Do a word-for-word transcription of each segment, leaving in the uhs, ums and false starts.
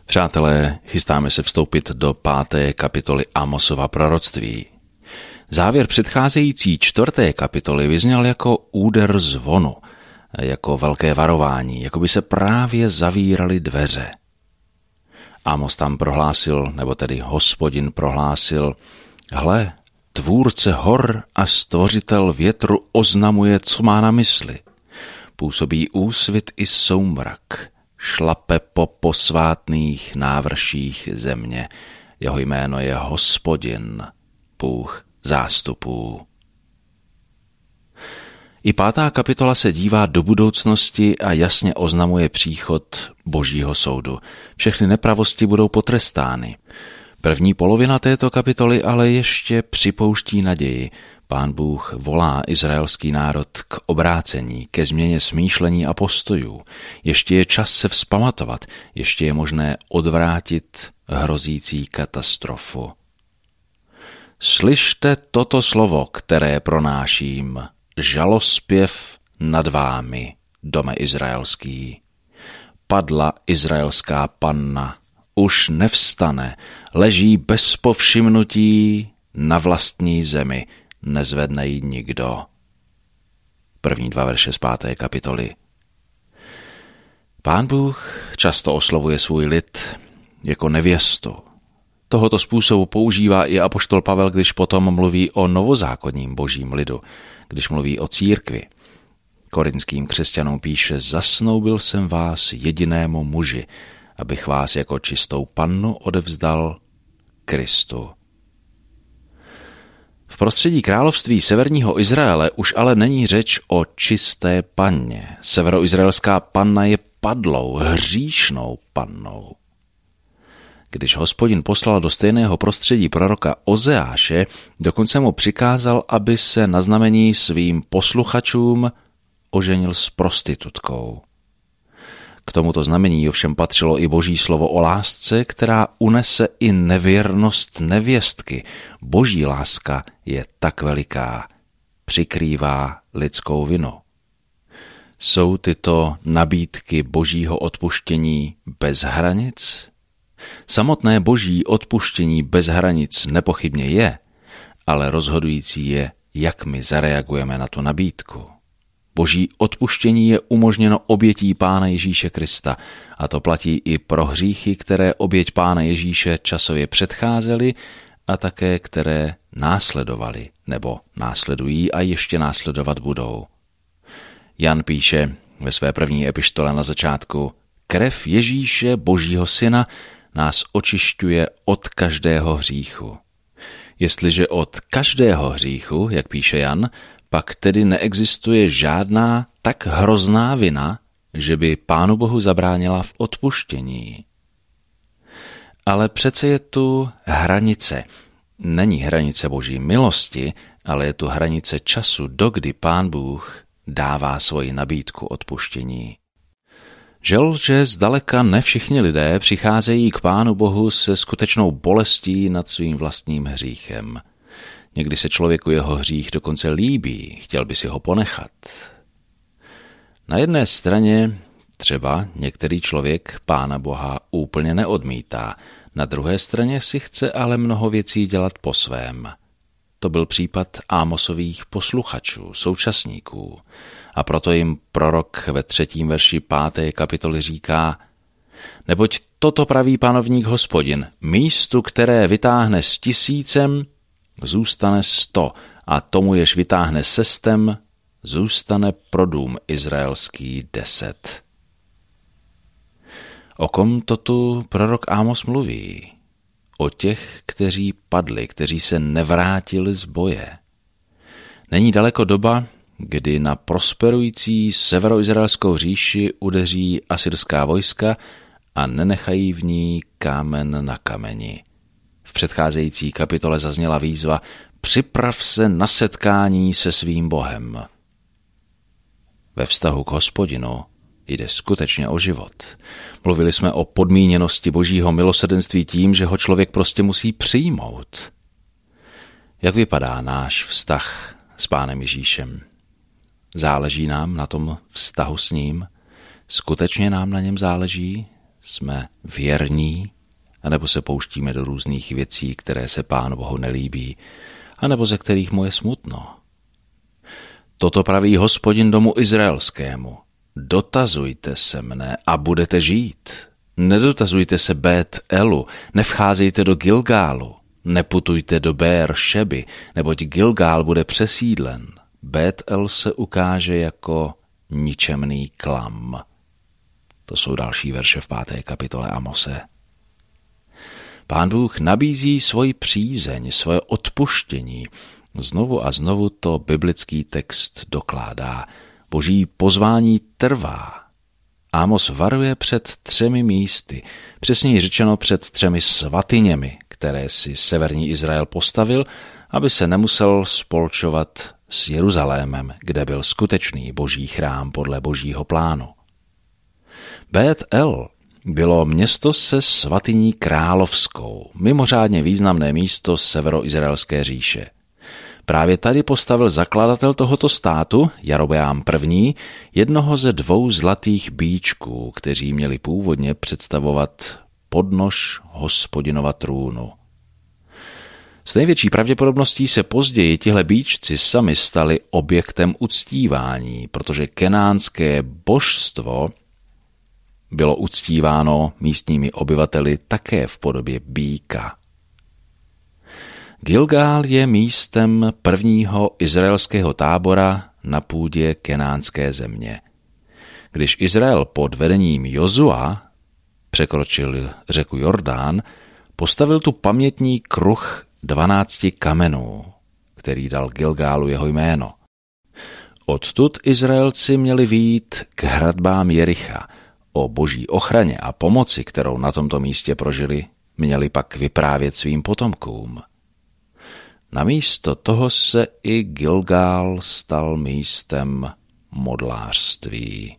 Přátelé, chystáme se vstoupit do páté kapitoly Amosova proroctví. Závěr předcházející čtvrté kapitoly vyzněl jako úder zvonu, jako velké varování, jako by se právě zavíraly dveře. Amos tam prohlásil, nebo tedy Hospodin prohlásil, hle, tvůrce hor a stvořitel větru oznamuje, co má na mysli. Působí úsvit i soumrak, šlape po posvátných návrších země. Jeho jméno je Hospodin, Bůh zástupů. I pátá kapitola se dívá do budoucnosti a jasně oznamuje příchod Božího soudu. Všechny nepravosti budou potrestány. První polovina této kapitoly ale ještě připouští naději. Pán Bůh volá izraelský národ k obrácení, ke změně smýšlení a postojů. Ještě je čas se vzpamatovat, ještě je možné odvrátit hrozící katastrofu. Slyšte toto slovo, které pronáším, žalospěv nad vámi, dome izraelský. Padla izraelská panna, už nevstane, leží bez povšimnutí na vlastní zemi, nezvedne ji nikdo. První dva verše z páté kapitoly. Pán Bůh často oslovuje svůj lid jako nevěstu. Tohoto způsobu používá i apoštol Pavel, když potom mluví o novozákonním božím lidu, když mluví o církvi. Korinským křesťanům píše, zasnoubil jsem vás jedinému muži, abych vás jako čistou pannu odevzdal Kristu. V prostředí království severního Izraele už ale není řeč o čisté panně. Severoizraelská panna je padlou, hříšnou pannou. Když Hospodin poslal do stejného prostředí proroka Ozeáše, dokonce mu přikázal, aby se na znamení svým posluchačům oženil s prostitutkou. K tomuto znamení ovšem patřilo i boží slovo o lásce, která unese i nevěrnost nevěstky. Boží láska je tak veliká, přikrývá lidskou vinu. Jsou tyto nabídky božího odpuštění bez hranic? Samotné boží odpuštění bez hranic nepochybně je, ale rozhodující je, jak my zareagujeme na tu nabídku. Boží odpuštění je umožněno obětí Pána Ježíše Krista a to platí i pro hříchy, které oběť Pána Ježíše časově předcházely a také které následovaly nebo následují a ještě následovat budou. Jan píše ve své první epištole na začátku, krev Ježíše, Božího syna, nás očišťuje od každého hříchu. Jestliže od každého hříchu, jak píše Jan, pak tedy neexistuje žádná tak hrozná vina, že by Pánu Bohu zabránila v odpuštění. Ale přece je tu hranice. Není hranice Boží milosti, ale je tu hranice času, dokdy Pán Bůh dává svoji nabídku odpuštění. Žel, že zdaleka ne všichni lidé přicházejí k Pánu Bohu se skutečnou bolestí nad svým vlastním hříchem. Někdy se člověku jeho hřích dokonce líbí, chtěl by si ho ponechat. Na jedné straně třeba některý člověk Pána Boha úplně neodmítá, na druhé straně si chce ale mnoho věcí dělat po svém. To byl případ Amosových posluchačů, současníků. A proto jim prorok ve třetím verši páté kapitoly říká, neboť toto praví panovník Hospodin, místu, které vytáhne s tisícem, zůstane sto a tomu, jež vytáhne sestem, zůstane pro dům izraelský deset. O kom to tu prorok Amos mluví? O těch, kteří padli, kteří se nevrátili z boje. Není daleko doba, kdy na prosperující severoizraelskou říši udeří asyrská vojska a nenechají v ní kámen na kameni. V předcházející kapitole zazněla výzva připrav se na setkání se svým Bohem. Ve vztahu k Hospodinu jde skutečně o život. Mluvili jsme o podmíněnosti Božího milosrdenství tím, že ho člověk prostě musí přijmout. Jak vypadá náš vztah s Pánem Ježíšem? Záleží nám na tom vztahu s ním? Skutečně nám na něm záleží? jsme věrní, anebo se pouštíme do různých věcí, které se Pánu Bohu nelíbí, anebo ze kterých mu je smutno. Toto praví Hospodin domu izraelskému. Dotazujte se mne a budete žít. Nedotazujte se Bet Elu, nevcházejte do Gilgálu, neputujte do Bér Šeby, neboť Gilgál bude přesídlen. Bet El se ukáže jako ničemný klam. To jsou další verše v páté kapitole Amose. Pán Bůh nabízí svoji přízeň, svoje odpuštění. Znovu a znovu to biblický text dokládá. Boží pozvání trvá. Ámos varuje před třemi místy, přesněji řečeno před třemi svatyněmi, které si severní Izrael postavil, aby se nemusel spolčovat s Jeruzalémem, kde byl skutečný boží chrám podle božího plánu. Bet El bylo město se svatyní královskou, mimořádně významné místo severoizraelské říše. Právě tady postavil zakladatel tohoto státu, Jarobeám první, jednoho ze dvou zlatých býčků, kteří měli původně představovat podnož Hospodinova trůnu. S největší pravděpodobností se později tihle býčci sami stali objektem uctívání, protože kenánské božstvo bylo uctíváno místními obyvateli také v podobě býka. Gilgál je místem prvního izraelského tábora na půdě kenánské země. Když Izrael pod vedením Jozua překročil řeku Jordán, postavil tu pamětní kruh dvanácti kamenů, který dal Gilgálu jeho jméno. Odtud Izraelci měli vyjít k hradbám Jericha. O boží ochraně a pomoci, kterou na tomto místě prožili, měli pak vyprávět svým potomkům. Namísto toho se i Gilgál stal místem modlářství.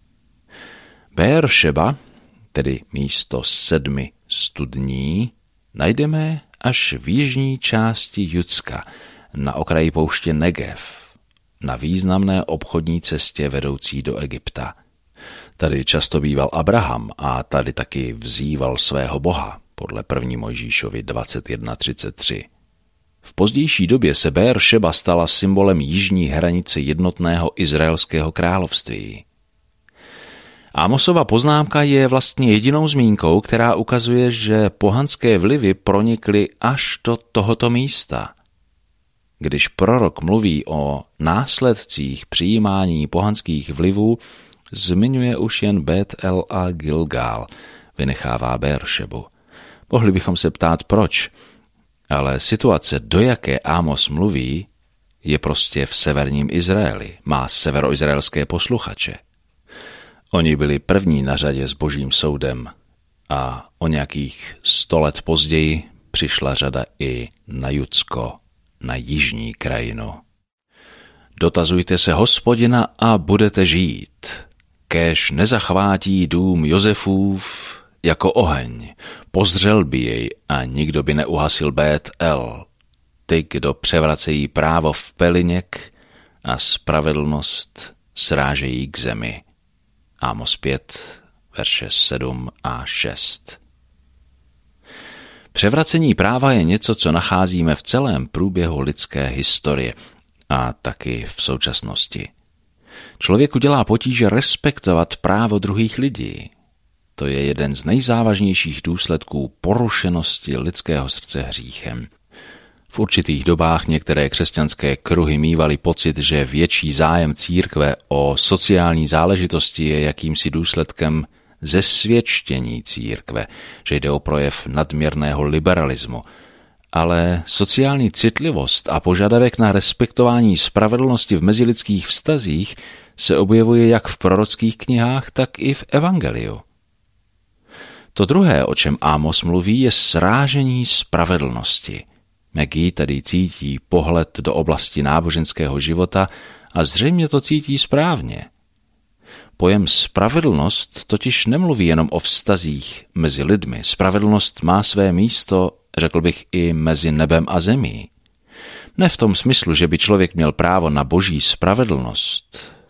Bér Šeba, tedy místo sedmi studní, najdeme až v jižní části Judska, na okraji pouště Negev, na významné obchodní cestě vedoucí do Egypta. Tady často býval Abraham a tady taky vzýval svého boha, podle první Mojžíšovi dvacet jedna třicet tři. V pozdější době se Bér Šeba stala symbolem jižní hranice jednotného izraelského království. Ámosova poznámka je vlastně jedinou zmínkou, která ukazuje, že pohanské vlivy pronikly až do tohoto místa. Když prorok mluví o následcích přijímání pohanských vlivů, zmiňuje už jen Bet El a Gilgál, vynechává Bér Šebu. Mohli bychom se ptát proč, ale situace, do jaké Ámos mluví, je prostě v severním Izraeli, má severoizraelské posluchače. Oni byli první na řadě s božím soudem a o nějakých sto let později přišla řada i na Judsko, na jižní krajinu. Dotazujte se Hospodina a budete žít. Kéž nezachvátí dům Josefův jako oheň, pozřel by jej a nikdo by neuhasil Bet El. Ty, kdo převracejí právo v peliněk a spravedlnost srážejí k zemi. Ámos pět, verše sedm a šest. Převracení práva je něco, co nacházíme v celém průběhu lidské historie a taky v současnosti. Člověku dělá potíže respektovat právo druhých lidí. To je jeden z nejzávažnějších důsledků porušenosti lidského srdce hříchem. V určitých dobách některé křesťanské kruhy mívaly pocit, že větší zájem církve o sociální záležitosti je jakýmsi důsledkem zesvědčení církve, že jde o projev nadměrného liberalismu. Ale sociální citlivost a požadavek na respektování spravedlnosti v mezilidských vztazích se objevuje jak v prorockých knihách, tak i v evangeliu. To druhé, o čem Ámos mluví, je srážení spravedlnosti. Megi tady cítí pohled do oblasti náboženského života a zřejmě to cítí správně. Pojem spravedlnost totiž nemluví jenom o vztazích mezi lidmi. Spravedlnost má své místo, řekl bych, i mezi nebem a zemí. Ne v tom smyslu, že by člověk měl právo na boží spravedlnost.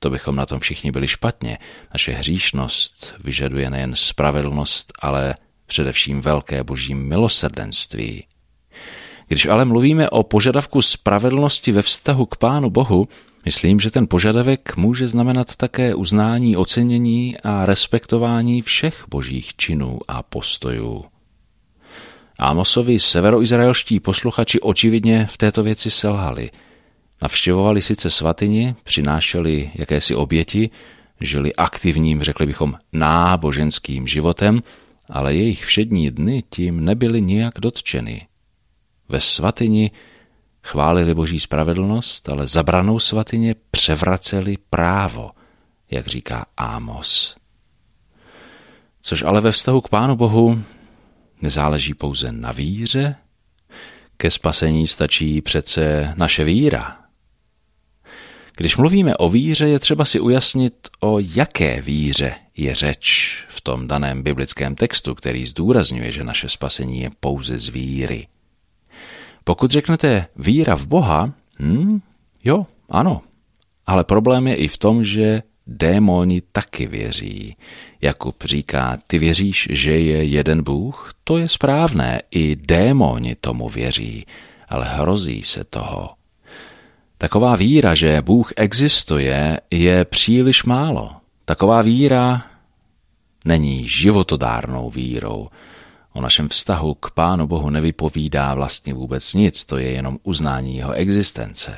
to bychom na tom všichni byli špatně. Naše hříšnost vyžaduje nejen spravedlnost, ale především velké boží milosrdenství. Když ale mluvíme o požadavku spravedlnosti ve vztahu k Pánu Bohu, myslím, že ten požadavek může znamenat také uznání, ocenění a respektování všech božích činů a postojů. Ámosovi severoizraelští posluchači očividně v této věci selhali. Navštěvovali sice svatyni, přinášeli jakési oběti, žili aktivním, řekli bychom, náboženským životem, ale jejich všední dny tím nebyly nijak dotčeny. Ve svatyni chválili boží spravedlnost, ale za branou svatyně převraceli právo, jak říká Ámos. Což ale ve vztahu k Pánu Bohu nezáleží pouze na víře, ke spasení stačí přece naše víra. Když mluvíme o víře, je třeba si ujasnit, o jaké víře je řeč v tom daném biblickém textu, který zdůrazňuje, že naše spasení je pouze z víry. Pokud řeknete víra v Boha, hm, jo, ano, ale problém je i v tom, že démoni taky věří. Jakub říká, ty věříš, že je jeden Bůh? To je správné, i démoni tomu věří, ale hrozí se toho. Taková víra, že Bůh existuje, je příliš málo. Taková víra není životodárnou vírou. O našem vztahu k Pánu Bohu nevypovídá vlastně vůbec nic, to je jenom uznání jeho existence.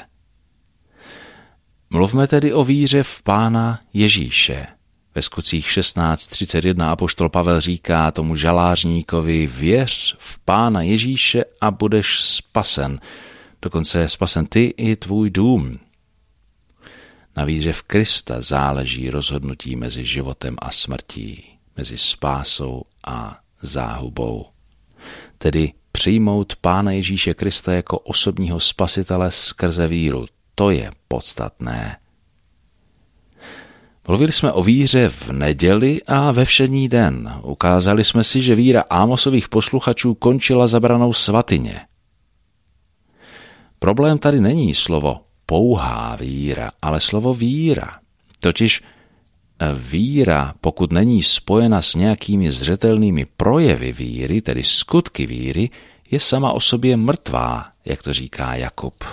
Mluvme tedy o víře v Pána Ježíše. Ve Skutcích šestnáct třicet jedna apoštol Pavel říká tomu žalářníkovi, věř v Pána Ježíše a budeš spasen. Dokonce je spasen ty i tvůj dům. Na víře v Krista záleží rozhodnutí mezi životem a smrtí, mezi spásou a záhubou. Tedy přijmout Pána Ježíše Krista jako osobního spasitele skrze víru. To je podstatné. Mluvili jsme o víře v neděli a ve všední den. Ukázali jsme si, že víra Ámosových posluchačů končila za branou svatyně. Problém tady není slovo pouhá víra, ale slovo víra. Totiž víra, pokud není spojena s nějakými zřetelnými projevy víry, tedy skutky víry, je sama o sobě mrtvá, jak to říká Jakub.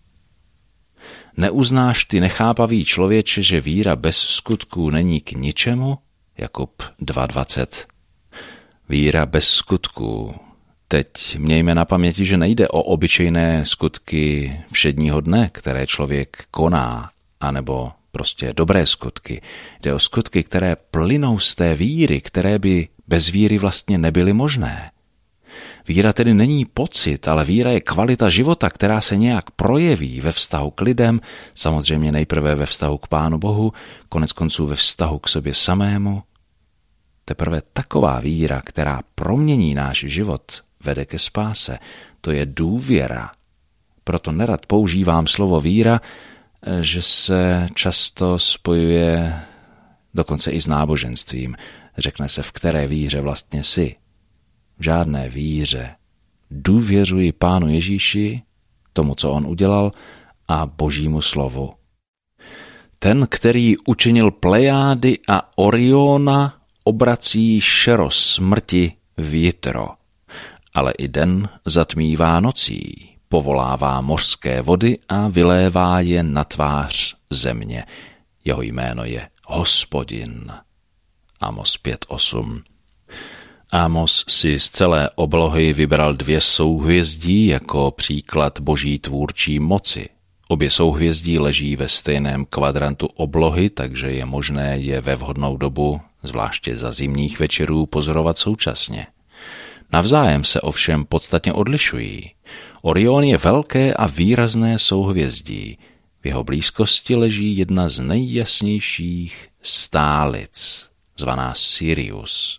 Neuznáš ty nechápavý člověče, že víra bez skutků není k ničemu? Jakub dva dvacet. Víra bez skutků. Teď mějme na paměti, že nejde o obyčejné skutky všedního dne, které člověk koná, anebo prostě dobré skutky. Jde o skutky, které plynou z té víry, které by bez víry vlastně nebyly možné. Víra tedy není pocit, ale víra je kvalita života, která se nějak projeví ve vztahu k lidem, samozřejmě nejprve ve vztahu k Pánu Bohu, konec konců ve vztahu k sobě samému. Teprve taková víra, která promění náš život, vede ke spáse. To je důvěra. Proto nerad používám slovo víra, že se často spojuje dokonce i s náboženstvím. Řekne se, v které víře vlastně jsi. V žádné víře. Důvěřuji Pánu Ježíši, tomu, co on udělal, a Božímu slovu. Ten, který učinil Plejády a Oriona, obrací šero smrti v jitro, ale i den zatmívá nocí, povolává mořské vody a vylévá je na tvář země. Jeho jméno je Hospodin. Amos pět osm. Amos si z celé oblohy vybral dvě souhvězdí jako příklad boží tvůrčí moci. Obě souhvězdí leží ve stejném kvadrantu oblohy, takže je možné je ve vhodnou dobu, zvláště za zimních večerů, pozorovat současně. Navzájem se ovšem podstatně odlišují. Orion je velké a výrazné souhvězdí. V jeho blízkosti leží jedna z nejjasnějších stálic, zvaná Sirius.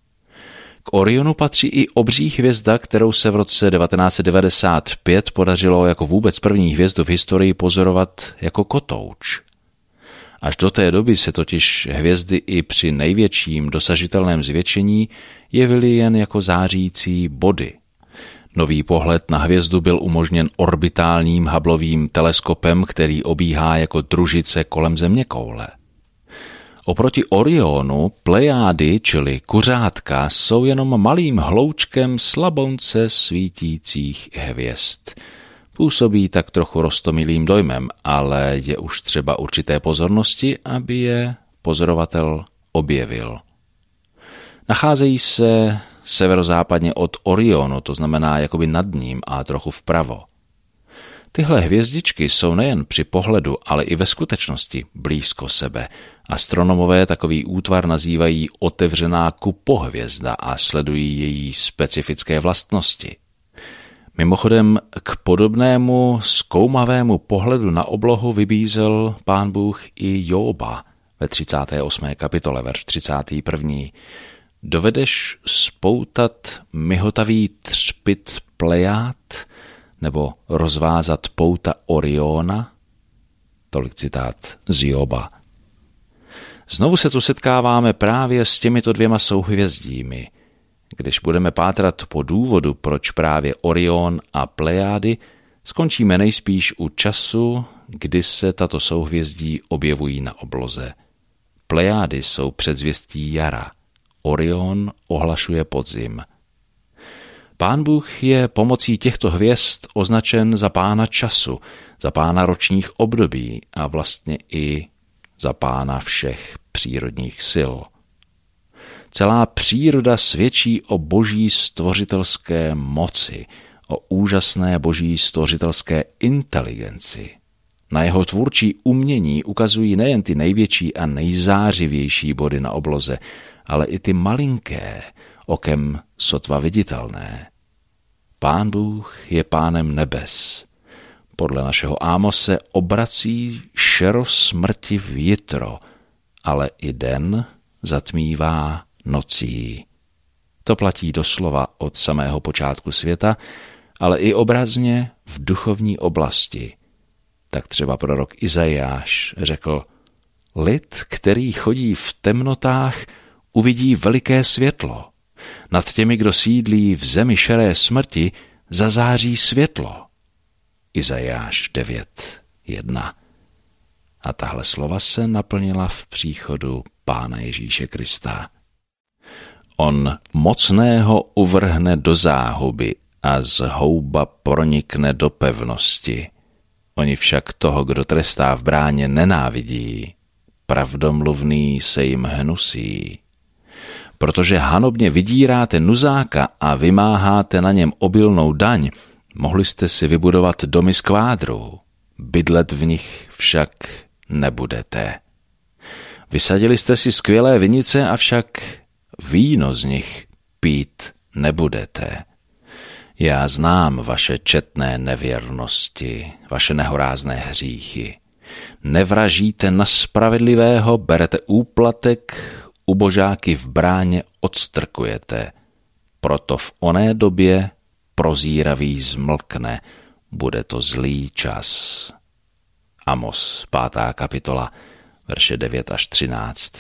K Orionu patří i obří hvězda, kterou se v roce devatenáct set devadesát pět podařilo jako vůbec první hvězdu v historii pozorovat jako kotouč. Až do té doby se totiž hvězdy i při největším dosažitelném zvětšení jevily jen jako zářící body. Nový pohled na hvězdu byl umožněn orbitálním Hubblovým teleskopem, který obíhá jako družice kolem zeměkoule. Oproti Orionu Plejády, čili kuřátka, jsou jenom malým hloučkem slabonce svítících hvězd. Působí tak trochu roztomilým dojmem, ale je už třeba určité pozornosti, aby je pozorovatel objevil. Nacházejí se severozápadně od Orionu, to znamená jakoby nad ním a trochu vpravo. Tyhle hvězdičky jsou nejen při pohledu, ale i ve skutečnosti blízko sebe. Astronomové takový útvar nazývají otevřená kupohvězda a sledují její specifické vlastnosti. Mimochodem k podobnému zkoumavému pohledu na oblohu vybízel Pán Bůh i Jóba ve třicáté osmé kapitole, verš třicátý první. Dovedeš spoutat mihotavý třpyt Plejád nebo rozvázat pouta Oriona? Tolik citát z Jóba. Znovu se tu setkáváme právě s těmito dvěma souhvězdími. Když budeme pátrat po důvodu, proč právě Orion a Plejády, skončíme nejspíš u času, kdy se tato souhvězdí objevují na obloze. Plejády jsou předzvěstí jara, Orion ohlašuje podzim. Pán Bůh je pomocí těchto hvězd označen za pána času, za pána ročních období a vlastně i za pána všech přírodních sil. Celá příroda svědčí o boží stvořitelské moci, o úžasné boží stvořitelské inteligenci. Na jeho tvůrčí umění ukazují nejen ty největší a nejzářivější body na obloze, ale i ty malinké, okem sotva viditelné. Pán Bůh je pánem nebes. Podle našeho Ámose obrací šero smrti v jitro, ale i den zatmívá nocí. To platí doslova od samého počátku světa, ale i obrazně v duchovní oblasti. Tak třeba prorok Izajáš řekl: lid, který chodí v temnotách, uvidí veliké světlo. Nad těmi, kdo sídlí v zemi šeré smrti, zazáří světlo. Izajáš devět jedna. A tahle slova se naplnila v příchodu Pána Ježíše Krista. On mocného uvrhne do záhuby a z houba pronikne do pevnosti. Oni však toho, kdo trestá v bráně, nenávidí. Pravdomluvný se jim hnusí. Protože hanobně vydíráte nuzáka a vymáháte na něm obilnou daň, mohli jste si vybudovat domy z kvádrů, bydlet v nich však nebudete. Vysadili jste si skvělé vinice, avšak víno z nich pít nebudete. Já znám vaše četné nevěrnosti, vaše nehorázné hříchy. Nevražíte na spravedlivého, berete úplatek, ubožáky v bráně odstrkujete. Proto v oné době prozíravý zmlkne, bude to zlý čas. Amos, pátá kapitola, verše devět až třináct.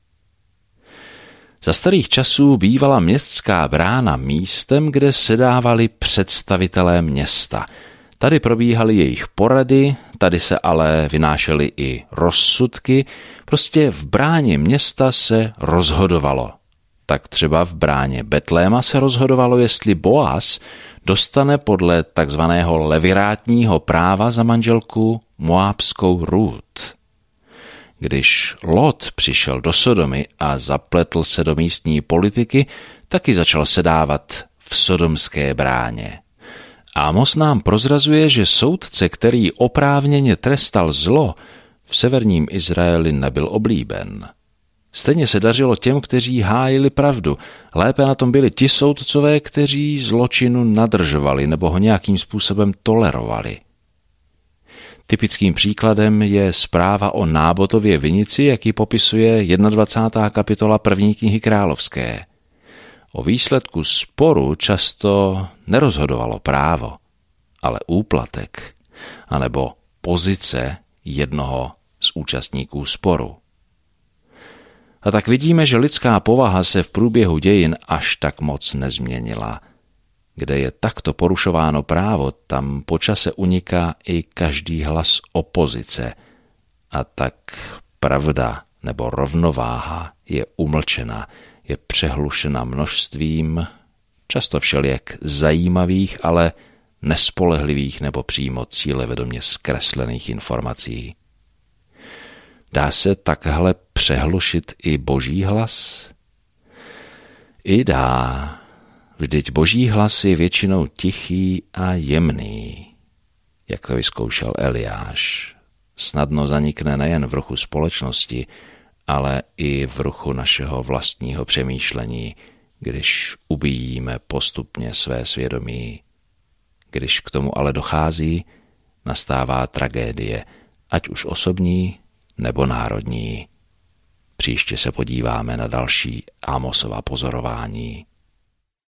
Za starých časů bývala městská brána místem, kde sedávali představitelé města. Tady probíhaly jejich porady, tady se ale vynášely i rozsudky, prostě v bráně města se rozhodovalo. Tak třeba v bráně Betléma se rozhodovalo, jestli Boaz dostane podle takzvaného levirátního práva za manželku moábskou Rút. Když Lot přišel do Sodomy a zapletl se do místní politiky, taky začal sedávat v sodomské bráně. Ámos nám prozrazuje, že soudce, který oprávněně trestal zlo, v severním Izraeli nebyl oblíben. Stejně se dařilo těm, kteří hájili pravdu. Lépe na tom byli ti soudcové, kteří zločinu nadržovali nebo ho nějakým způsobem tolerovali. Typickým příkladem je zpráva o Nábotově vinici, jak ji popisuje dvacátá první kapitola první knihy královské. O výsledku sporu často nerozhodovalo právo, ale úplatek, anebo pozice jednoho z účastníků sporu. A tak vidíme, že lidská povaha se v průběhu dějin až tak moc nezměnila. Kde je takto porušováno právo, tam po čase uniká i každý hlas opozice. A tak pravda nebo rovnováha je umlčena, je přehlušena množstvím, často všelijak zajímavých, ale nespolehlivých nebo přímo cílevědomě zkreslených informací. Dá se takhle přehlušit i Boží hlas? I dá. Vždyť Boží hlas je většinou tichý a jemný, jak to vyzkoušel Eliáš. Snadno zanikne nejen v ruchu společnosti, ale i v ruchu našeho vlastního přemýšlení, když ubíjíme postupně své svědomí. Když k tomu ale dochází, nastává tragédie, ať už osobní nebo národní. Příště se podíváme na další Amosova pozorování.